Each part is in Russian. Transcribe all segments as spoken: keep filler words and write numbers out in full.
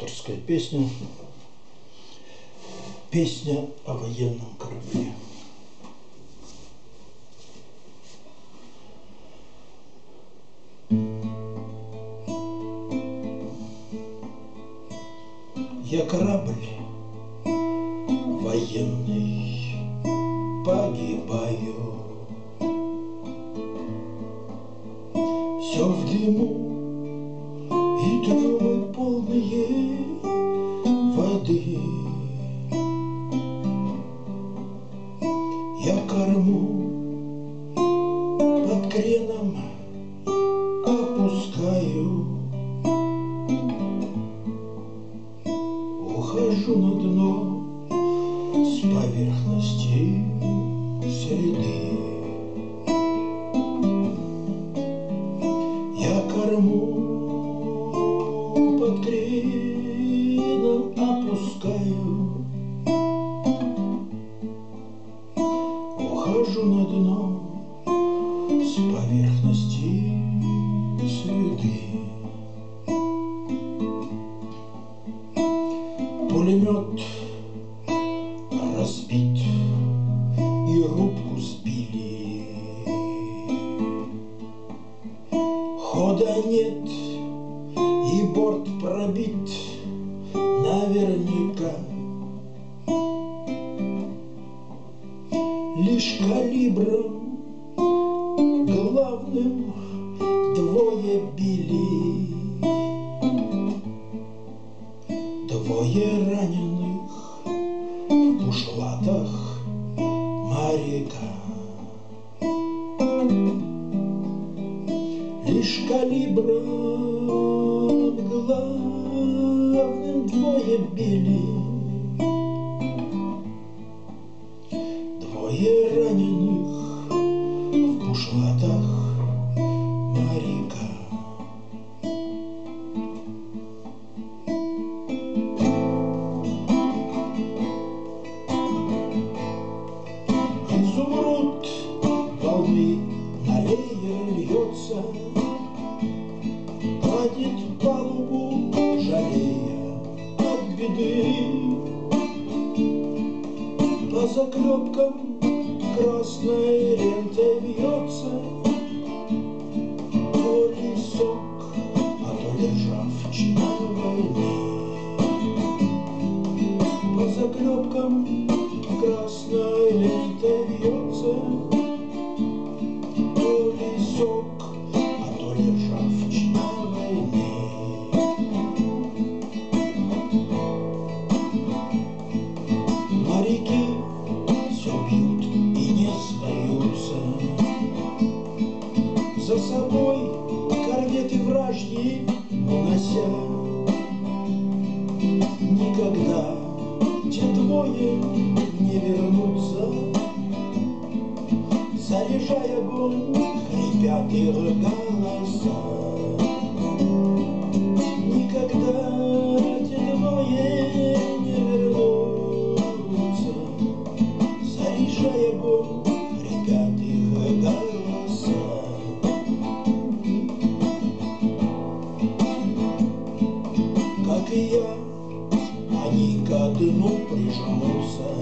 авторская песня. Песня о военном корабле. Я корабль военный, погибаю. Все в дыму и трюмы полные воды. Я корму под креном опускаю. Ухожу на дно с поверхности среды. Я корму под креном опускаю. Ухожу на дно с поверхности среды. Пулемет разбит и рубку сбили. Хода нет и борт пробит наверняка. Лишь калибром главным двое били. Двое раненых в бушлатах моряка. Лишь калибром главным двое били. Двое раненых в бушлатах моряка. Изумруд волны на леер льется, гладит палубу, жалея от беды. По заклепкам красной лентой вьется, то ли сок, а то ли ржавчина войны. По заклепкам красной лентой вьется, то ли сок, а то ли ржавчина войны. Моряки все бьют и не сдаются. За собой корветы вражьи унося. Никогда те двое не вернутся. Заряжай огонь, хрипят их голоса. Никогда те двое не вернутся. Заряжай огонь, хрипят их голоса. Как и я, они ко дну прижмутся.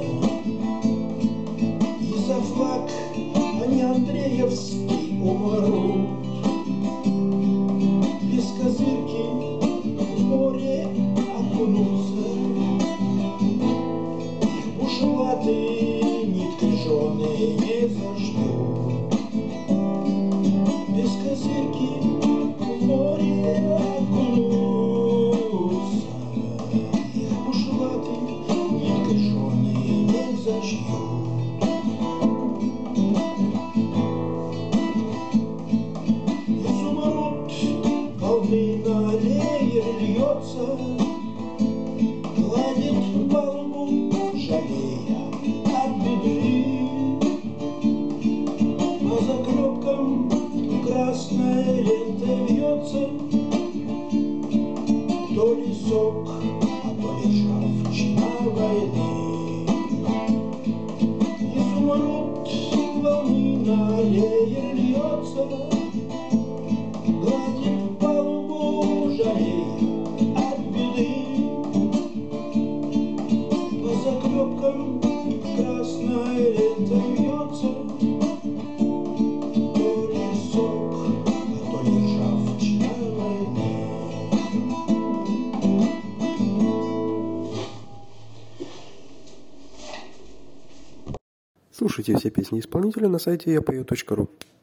И за флаг они Андреевский умрут. Без козырки в море окунутся. Их бушлаты ниткой жженые не заждут. Без козырки в море окунутся. Их бушлаты ниткой жженые не заждут. Волны на леер льется, гладит палубу, жалея от беды. По заклепкам красной лентой вьется, то ли сок, а то ли ржавчина войны. Изумруд волны на леер льется, гладит палубу, жалея от беды. далеком красное лето вьется, то ли сок, а то ли ржавчина войны. Слушайте все песни исполнителя на сайте я пою точка ру.